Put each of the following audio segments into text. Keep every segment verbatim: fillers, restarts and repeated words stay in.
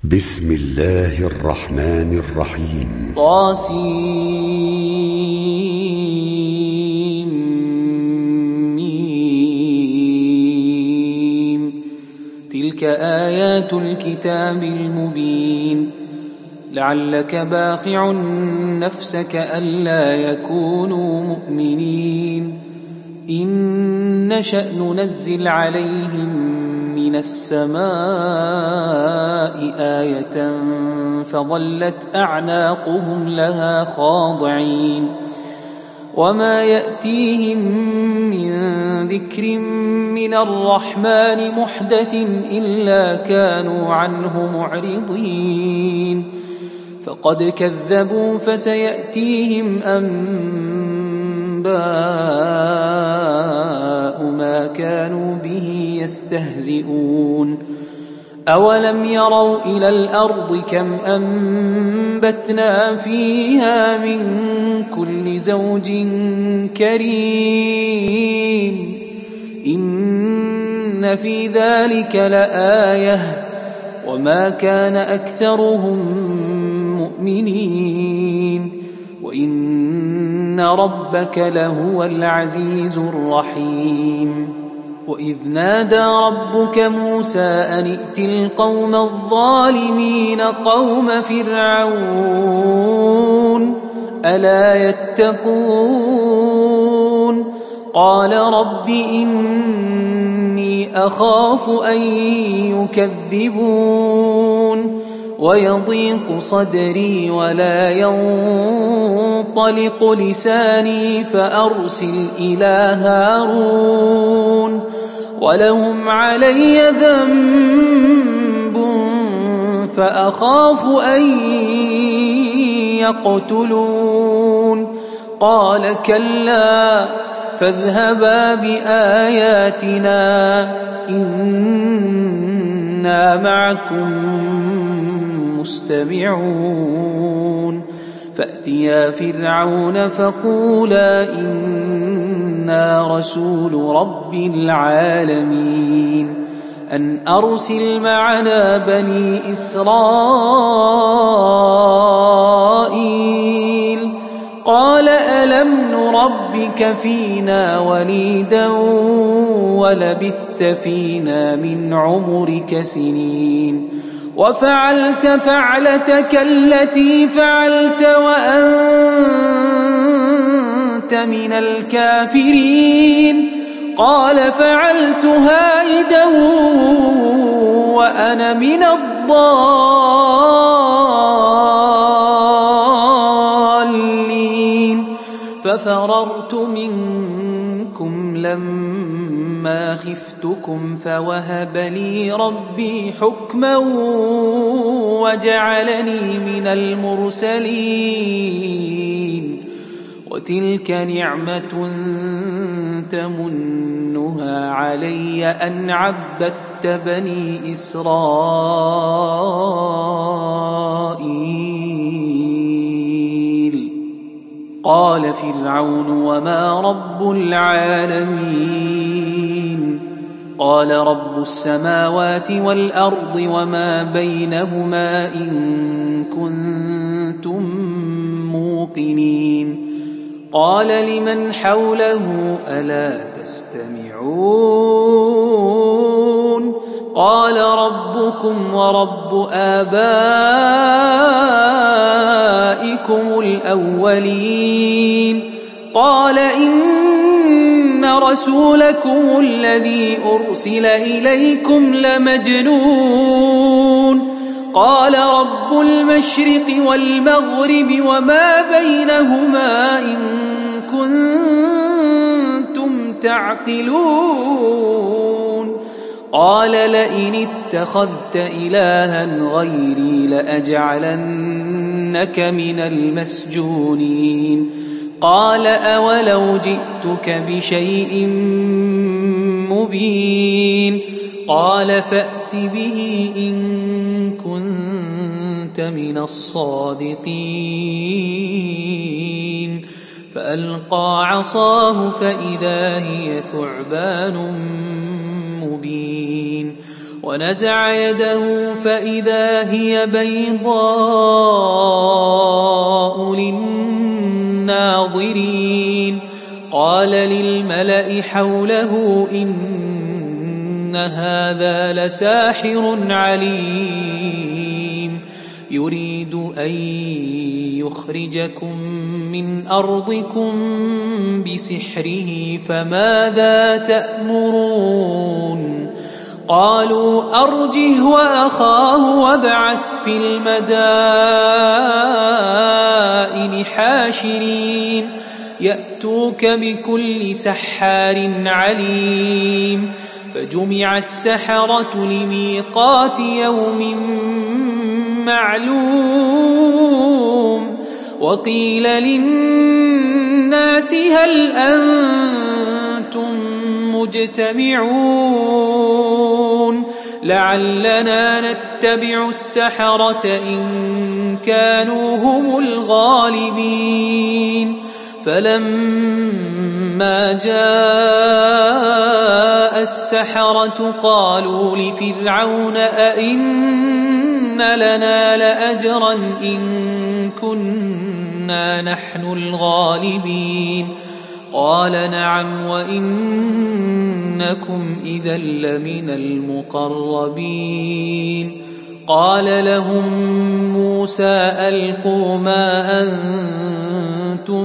بسم الله الرحمن الرحيم. طاسيم. تلك آيات الكتاب المبين. لعلك باخع نفسك ألا يكونوا مؤمنين. إن نشأ ننزل عليهم من السماء آية فظلت أعناقهم لها خاضعين. وما يأتيهم من ذكر من الرحمن محدث إلا كانوا عنه معرضين. فقد كذبوا فسيأتيهم أنباء ما كانوا به يستهزئون. أولم يروا إلى الأرض كم أنبتنا فيها من كل زوج كريم. إن في ذلك لآية وما كان أكثرهم مؤمنين وإن ربك لهو العزيز الرحيم. وإذ نادى ربك موسى أن ائت القوم الظالمين قوم فرعون ألا يتقون. قال رب إني أخاف أن يكذبون ويضيق صدري ولا ينطلق لساني فأرسل إلى هارون ولهم علي ذنب فأخاف أن يقتلون. قال كلا فاذهبا بآياتنا إنا معكم مستمعون. فأتيا فرعون فقولا إنا رسول رب العالمين أن أرسل معنا بني إسرائيل. قال ألم نربك فينا وليدا ولبثت فينا من عمرك سنين وفعلت فعلتك التي فعلت وأنت من الكافرين. قال فعلتها إذا وأنا من الضالين. ففررت منكم لما خفتكم فوهب لي ربي حكما وجعلني من المرسلين. وتلك نعمة تمنها علي أن عبدت بني إسرائيل. قال فرعون وما رب العالمين. قال رب السماوات والأرض وما بينهما إن كنتم موقنين. قال لمن حوله ألا تستمعون. قال ربكم ورب آبائكم الأولين. قال إن رسولكم الذي أرسل إليكم لمجنون. قال رب المشرق والمغرب وما بينهما إن كنتم تعقلون. قال لئن اتخذت إلها غيري لأجعلنك من المسجونين. قال أولو جئتك بشيء مبين. قال فأت به إن كنت من الصادقين. فألقى عصاه فإذا هي ثعبان مبين. ونزع يده فإذا هي بيضاء للناظرين قال للملأ حوله إن هذا لساحر عليم يريد أن يخرجكم من أرضكم بسحره فماذا تأمرون قالوا أرجه وأخاه وابعث في المدائن حاشرين يأتوك بكل سحار عليم فجمع السحرة لميقات يوم معلوم وقيل للناس هل أنتم مجتمعون لعلنا نتبع السحرة إن كانوا هم الغالبين فلما جاء السحرة قالوا لفرعون أئن لنا لأجرا إن كنا نحن الغالبين قال نعم وإنكم إذا لمن المقربين قال لهم موسى ألقوا ما أنتم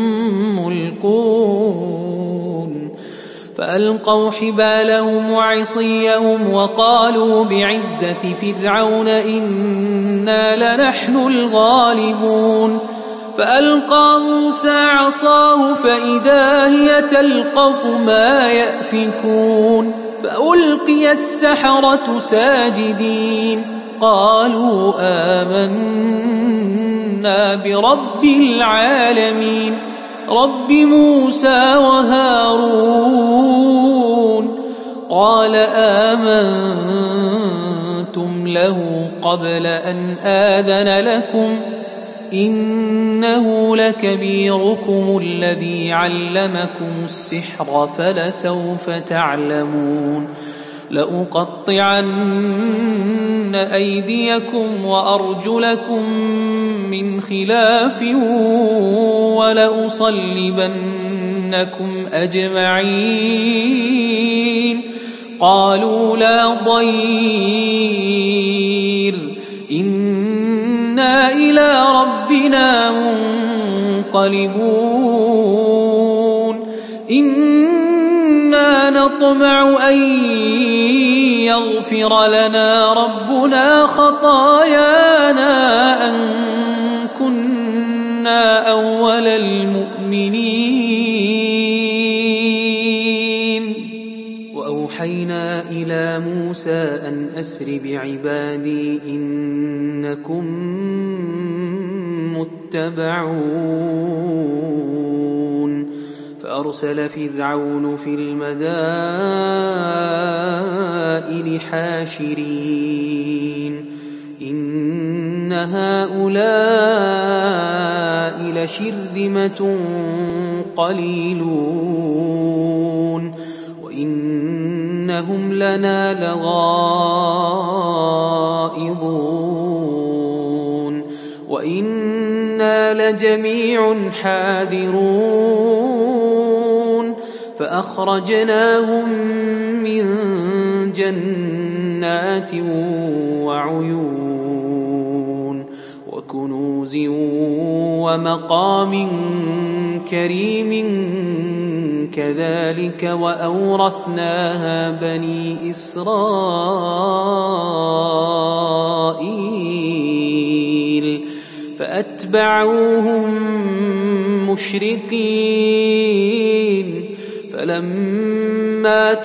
ملقون فألقوا حبالهم وعصيهم وقالوا بعزة فرعون إنا لنحن الغالبون فألقى موسى عصاه فإذا هي تلقف ما يأفكون فألقي السحرة ساجدين قالوا آمنا برب العالمين رب موسى وهارون قال آمنتم له قبل أن آذن لكم إنه لكبيركم الذي علمكم السحر فلسوف تعلمون لأقطعن أيديكم وأرجلكم من خلاف ولأصلبنكم أجمعين قالوا لا ضير إنا إلى ربنا منقلبون إنا نطمع أن يغفر لنا ربنا خطايانا أن كنا أول المؤمنين وأوحينا إلى موسى أن أسر بعبادي إنكم متبعون فأرسل فرعون في المدائن حاشرين إن هؤلاء لشرذمة قليلون وإنهم لنا لغائظون وإنا لجميع حاذرون فأخرجناهم من جنات وعيون وكنوز ومقام كريم كذلك وأورثناها بني إسرائيل فأتبعوهم مشرقين فلما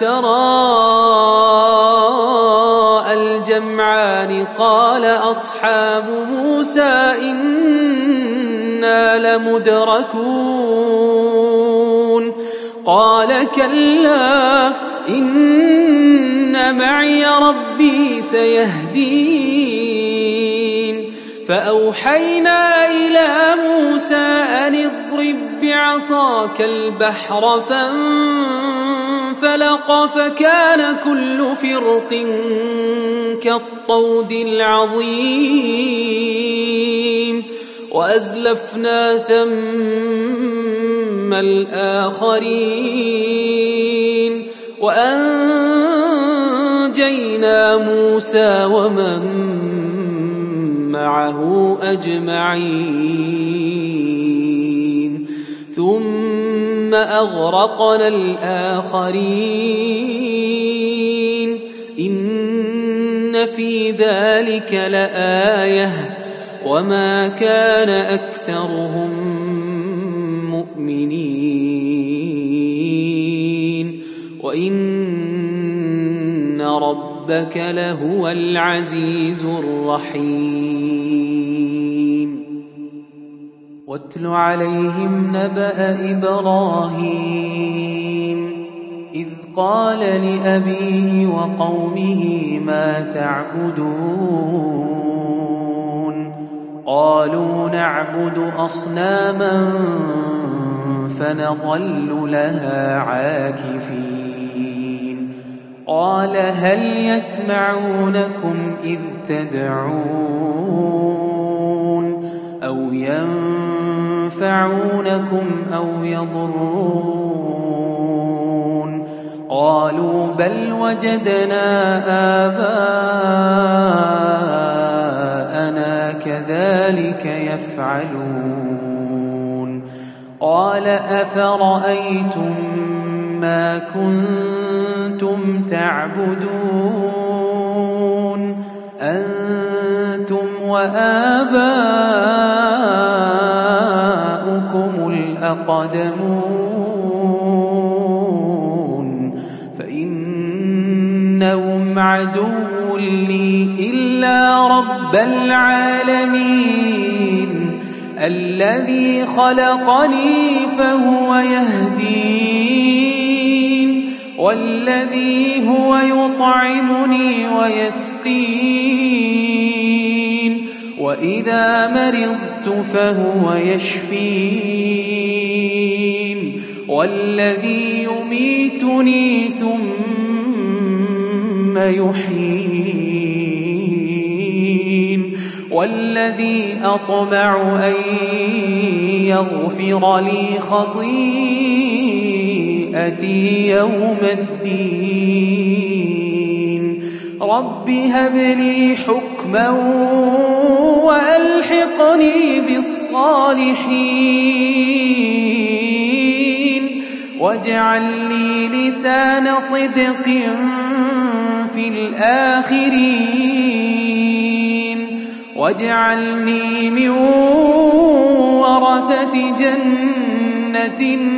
تراءى الجمعان قال أصحاب موسى إنا لمدركون قال كلا إن معي ربي سيهدين فأوحينا إلى موسى أن اضرب بعصاك البحر فانفلق فانفلق فكان كل فرق كالطود العظيم وأزلفنا ثم الآخرين وأنجينا موسى ومن معه أجمعين ثم أغرقنا الآخرين إن في ذلك لآية وما كان أكثرهم مؤمنين وإن ربك لهو العزيز الرحيم واتل عليهم نبأ إبراهيم إذ قال لأبيه وقومه ما تعبدون قالوا نعبد أصناما فنظل لها عاكفين قال هل يسمعونكم إذ تدعون أو ينفعونكم أو يضرون قالوا بل وجدنا آباءنا كذلك يفعلون قال أفرأيتم ما كنتم تعبدون أنتم وآباؤكم الأقدمون فإنهم عدو لي إلا رب العالمين الذي خلقني فهو يهدين والذي هو يطعمني ويسقين وإذا مرضت فهو يشفين والذي يميتني ثم يحيين والذي أطمع أن يغفر لي خطيئتي يوم الدين رب هب لي حكما وألحقني بالصالحين واجعل لي لسان صدق في الآخرين واجعلني من ورثة جنة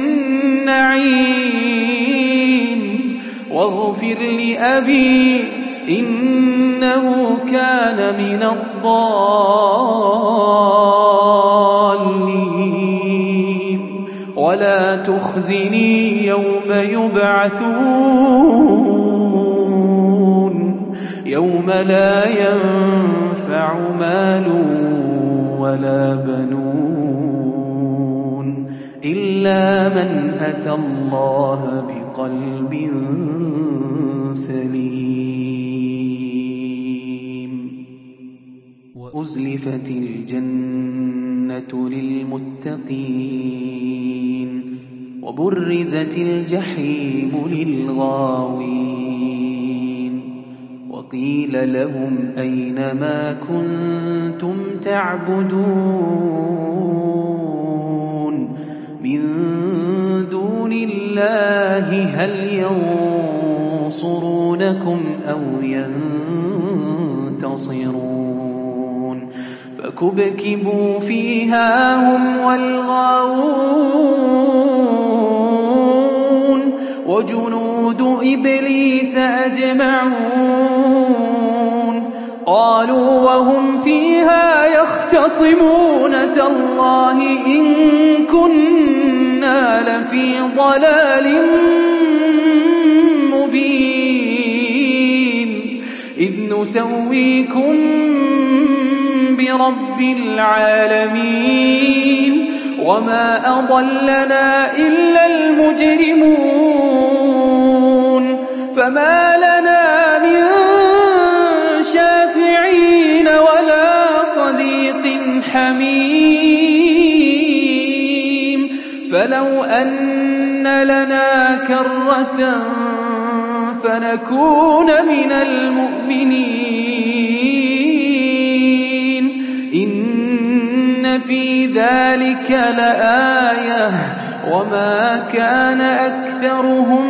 النعيم واغفر لأبي إنه كان من الضالين ولا تخزني يوم يبعثون يوم لا ينفع مال ولا بنون إلا من أتى الله بقلب سليم وأزلفت الجنة للمتقين وبرزت الجحيم للغاوين وقيل لهم أين ما كنتم تعبدون من دون الله هل ينصرونكم أو ينتصرون فكبكبوا فيها هم والغاوون وجنود إبليس أجمعون قالوا وهم فيها يختصمون تالله إن كنا لفي ضلال مبين إذ نسويكم برب العالمين وما أضلنا إلا المجرمون فما لنا من شافعين ولا صديق حميم فلو أن لنا كرة فنكون من المؤمنين إن في ذلك لآية وما كان أكثرهم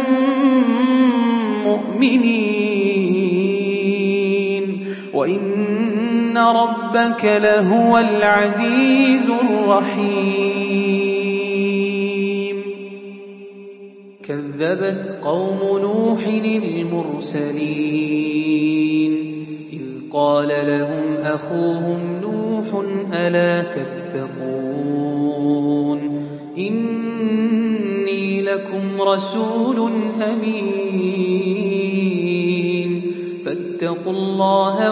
مؤمنين وإن ربك لهو العزيز الرحيم كذبت قوم نوح المرسلين إذ قال لهم أخوهم نوح ألا تتقون إني لكم رسول أمين فاتقوا الله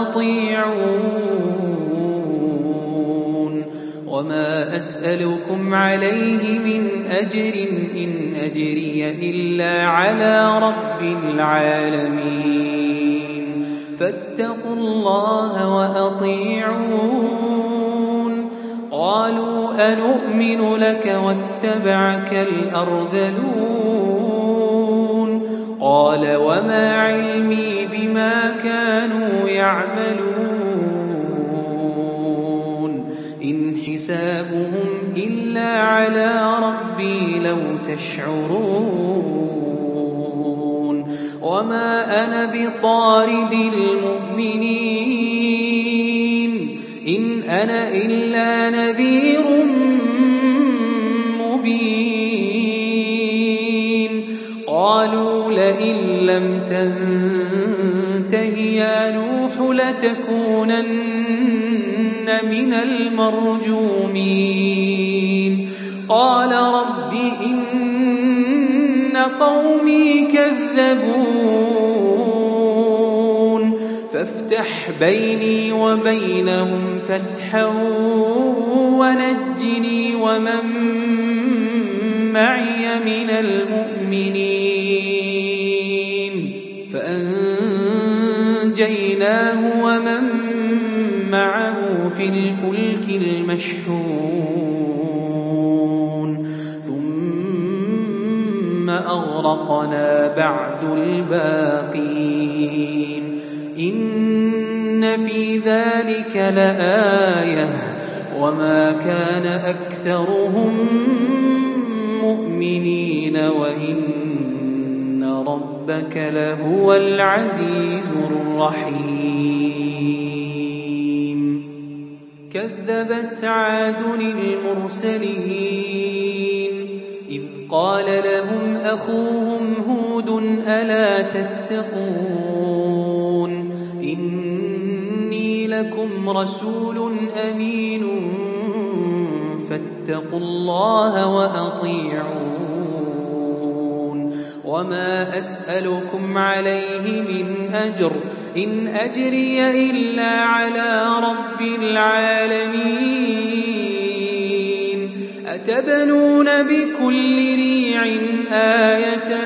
وأطيعون وما أسألكم عليه من أجر إن أجري إلا على رب العالمين فاتقوا الله وأطيعون قالوا أنؤمن لك واتبعك الأرذلون قال وما علمي بما كانوا يعملون إن حسابهم إلا على ربي لو تشعرون وما أنا بطارد المؤمنين إن أنا إلا نذير مبين قالوا لئن لم تنته يا نوح لتكونن من المرجومين قال رب إن قومي كذبون فافتح بيني وبينهم فتحا ونجني ومن معي من المؤمنين فأنجيناه ومن معه في الفلك المشحون ثم أغرقنا بعد الباقين إن في ذلك لآية وما كان أكثرهم مؤمنين وإن ربك لهو العزيز الرحيم كذبت عاد المرسلين إذ قال لهم أخوهم هود ألا تتقون إني لكم رسول أمين فاتقوا الله وأطيعون وما أسألكم عليه من أجر إن أجري إلا على رب العالمين أتبنون بكل ريع آية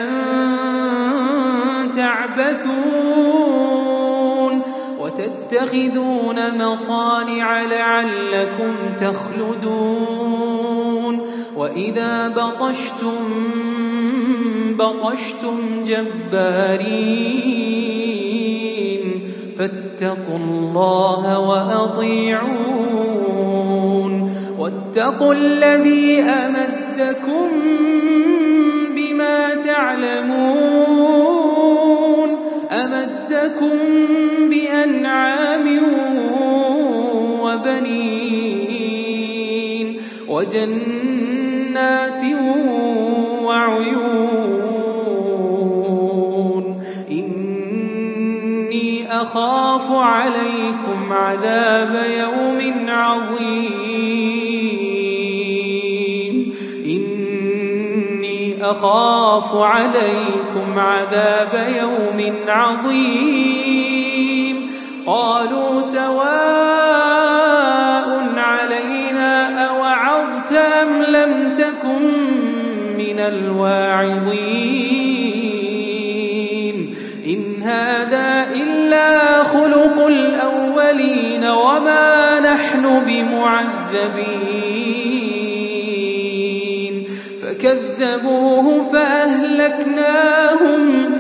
تعبثون وتتخذون مصانع لعلكم تخلدون وإذا بطشتم بطشتم جبارين فاتقوا الله وأطيعون واتقوا الذي أمدكم بما تعلمون أمدكم بأنعام وبنين وجنات وعيون إني أخاف عليكم عذاب يوم عظيم إني أخاف عليكم عذاب يوم عظيم قالوا سواء علينا أوعظت أم لم تكن من الواعظين نحن بمعذبين فكذبوه فأهلكناهم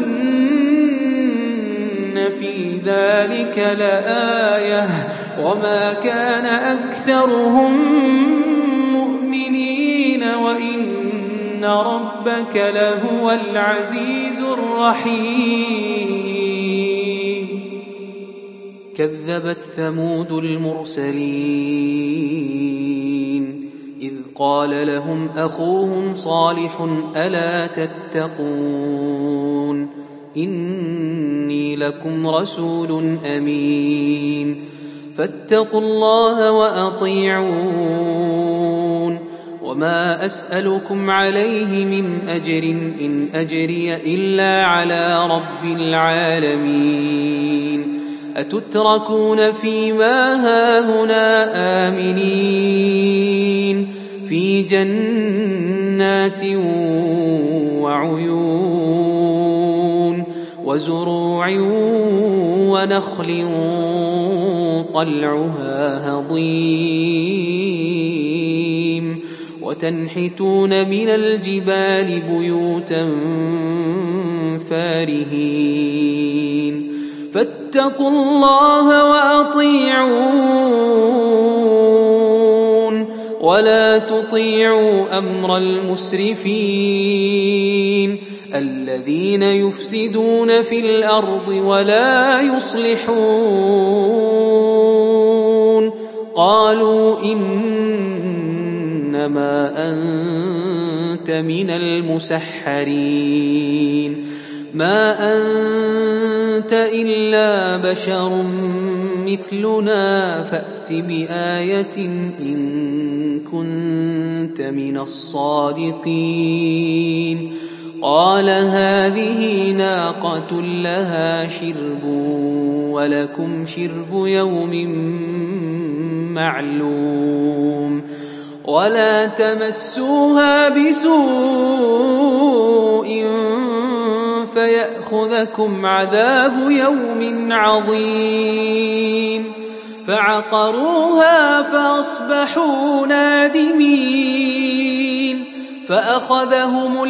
إن في ذلك لآية وما كان أكثرهم مؤمنين وإن ربك لهو العزيز الرحيم كذبت ثمود المرسلين إذ قال لهم أخوهم صالح ألا تتقون إني لكم رسول أمين فاتقوا الله وأطيعون وما أسألكم عليه من أجر إن أجري إلا على رب العالمين أتتركون فيما هاهنا آمنين في جنات وعيون وزروع ونخل طلعها هضيم وتنحتون من الجبال بيوتا فارهين فاتقوا الله وأطيعون ولا تطيعوا أمر المسرفين الذين يفسدون في الأرض ولا يصلحون قالوا إنما أنت من المسحرين ما أنت إلا بشر مثلنا فأت بآية إن كنت من الصادقين قال هذه ناقة لها شرب ولكم شرب يوم معلوم ولا تمسوها بسوء فيأخذكم عذاب يوم عظيم فعقروها فأصبحوا نادمين فأخذهم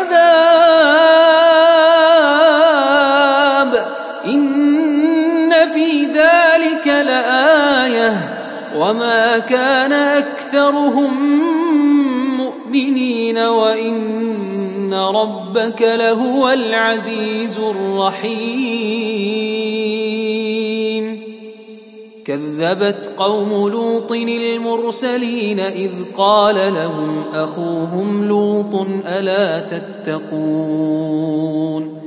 العذاب إن في ذلك لآية وما كان أكثرهم مؤمنين وإن ربك لهو العزيز الرحيم كذبت قوم لوط المرسلين إذ قال لهم أخوهم لوط ألا تتقون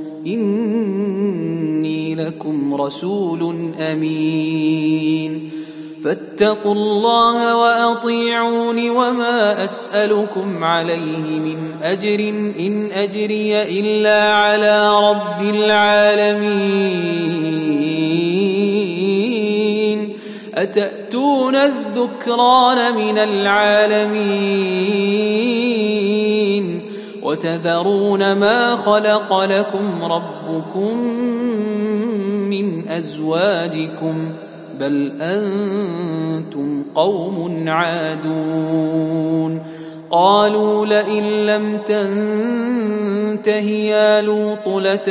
إني لكم رسول أمين فاتقوا الله وأطيعون وما أسألكم عليه من أجر إن أجري إلا على رب العالمين أتأتون الذكران من العالمين وتذرون ما خلق لكم ربكم من أزواجكم بل أنتم قوم عادون قالوا لئن لم تنته يا لوط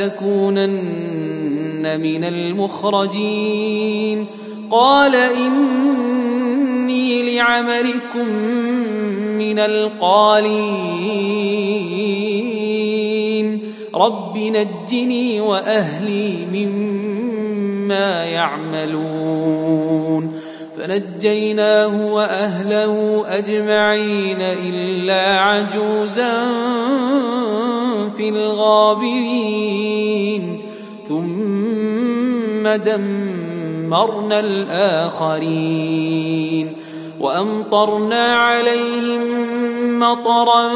لتكونن من المخرجين قال إني لعملكم من القالين رب نجني وأهلي مما يعملون فنجيناه وأهله أجمعين إلا عجوزا في الغابرين ثم دمرنا الآخرين وأمطرنا عليهم مطرا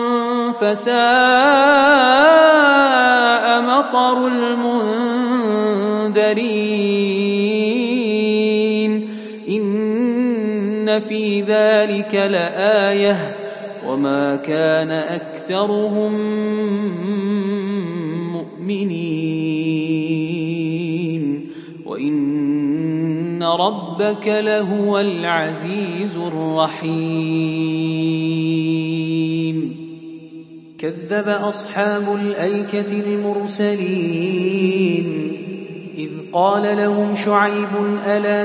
فساء مطر المنذرين إن في ذلك لآية وما كان أكثرهم مؤمنين وإن ربك لهو العزيز الرحيم كذب أصحاب الأيكة المرسلين إذ قال لهم شعيب ألا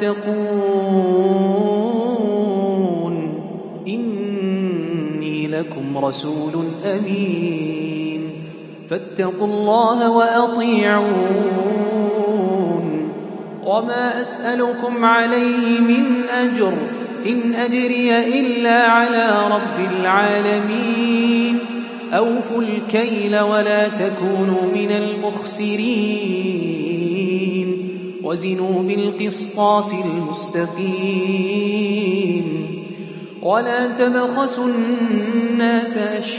تتقون إني لكم رسول أمين فاتقوا الله وأطيعون وما أسألكم عليه من أجر إن أجري إلا على رب العالمين أوفوا الكيل ولا تكونوا من المخسرين وزنوا بالقسطاس المستقيم ولا تبخسوا الناس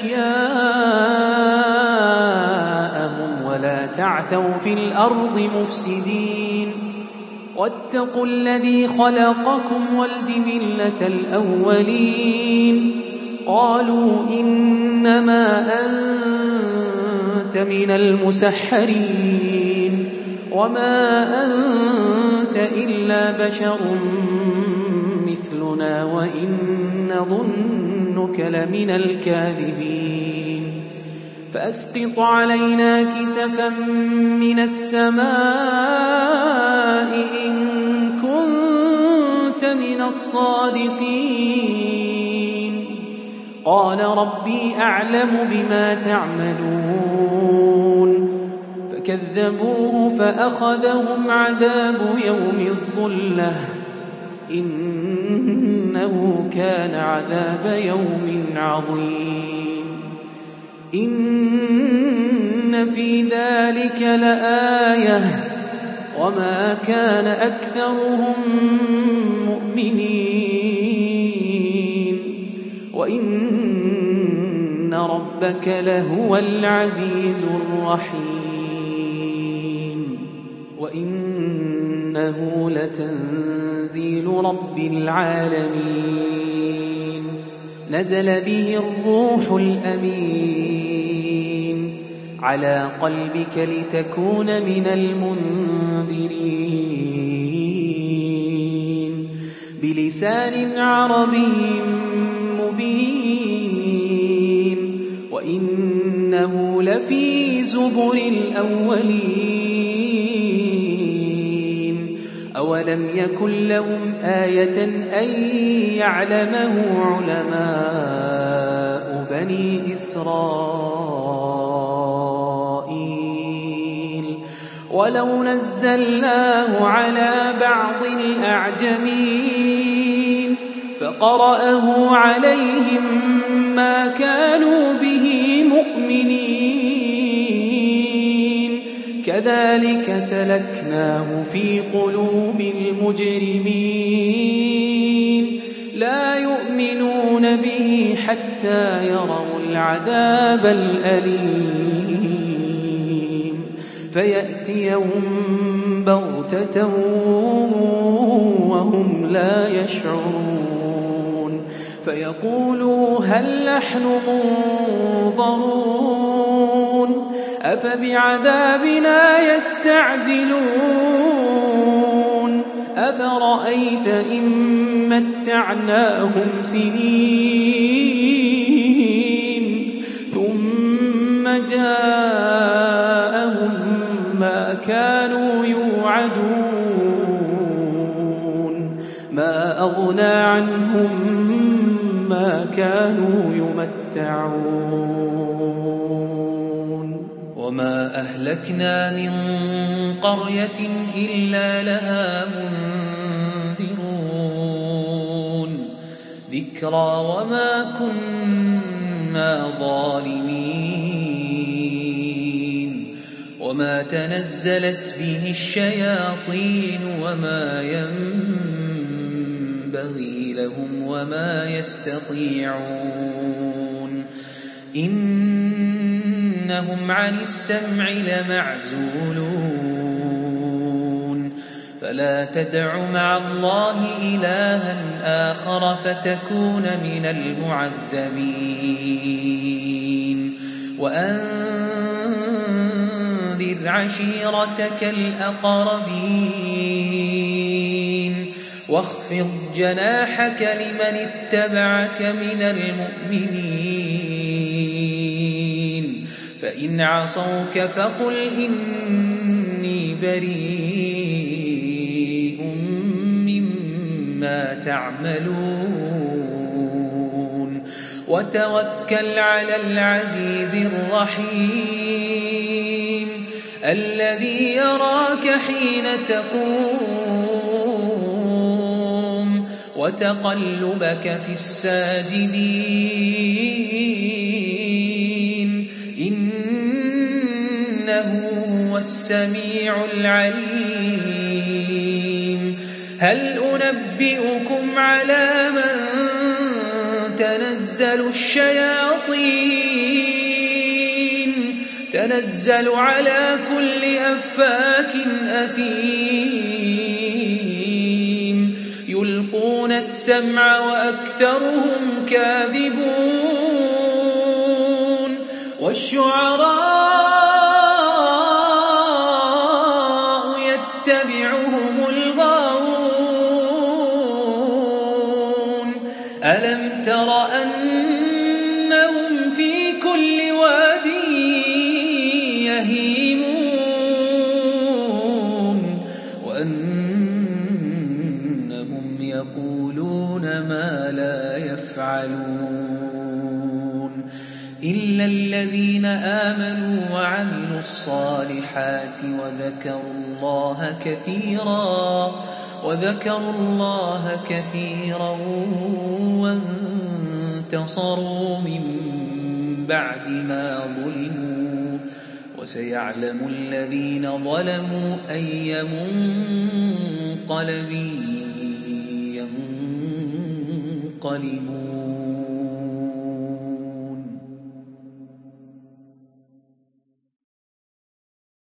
أشياءهم ولا تعثوا في الأرض مفسدين واتقوا الذي خلقكم والجبلة الأولين قالوا إنما أنت من المسحرين وما أنت إلا بشر مثلنا وإن نظنك لمن الكاذبين فأسقط علينا كسفا من السماء إن كنت من الصادقين قال ربي أعلم بما تعملون فكذبوه فأخذهم عذاب يوم الظلة إنه كان عذاب يوم عظيم إن في ذلك لآية وما كان أكثرهم مؤمنين وإن ربك لهو العزيز الرحيم وإنه لتنزيل رب العالمين نزل به الروح الأمين على قلبك لتكون من المنذرين بلسان عربي مبين وإنه لفي زبر الأولين أولم يكن لهم آية أن يعلمه علماء بني إسرائيل ولو نزلناه على بعض الأعجمين فقرأه عليهم ما كانوا به مؤمنين كذلك سلكناه في قلوب المجرمين لا يؤمنون به حتى يروا العذاب الأليم فيأتيهم بغتة وهم لا يشعرون فيقولوا هل نحن منظرون أفبعذابنا يستعجلون أفرأيت إن متعناهم سنين ثم جاءهم ما كانوا يوعدون ما أغنى عنهم ما كانوا يمتعون وما أهلكنا من قرية إلا لها منذرون ذكرى وما كنا ظالمين وما تنزلت به الشياطين وما ينبغي لهم وما يستطيعون إنهم عن السمع لمعزولون فلا تدع مع الله إلها آخر فتكون من المعذبين وأنذر عشيرتك الأقربين واخفض جناحك لمن اتبعك من المؤمنين فإن عصوك فقل إني بريء مما تعملون وتوكل على العزيز الرحيم الذي يراك حين تقوم وتقلبك في الساجدين إنه هو السميع العليم هل أنبئكم على من تنزل الشياطين تنزل على كل أفاك أثيم يلقون السمع وأكثرهم كاذبون والشعراء يتبعهم الغاوون ألم تر أنهم في كل واد يهيمون وأنهم يقولون ما لا يفعلون إلا الذين آمنوا وعملوا الصالحات وذكروا الله كثيرا وذكروا الله كثيرا وانتصروا من بعد ما ظلموا وسيعلم الذين ظلموا أي منقلب ينقلبون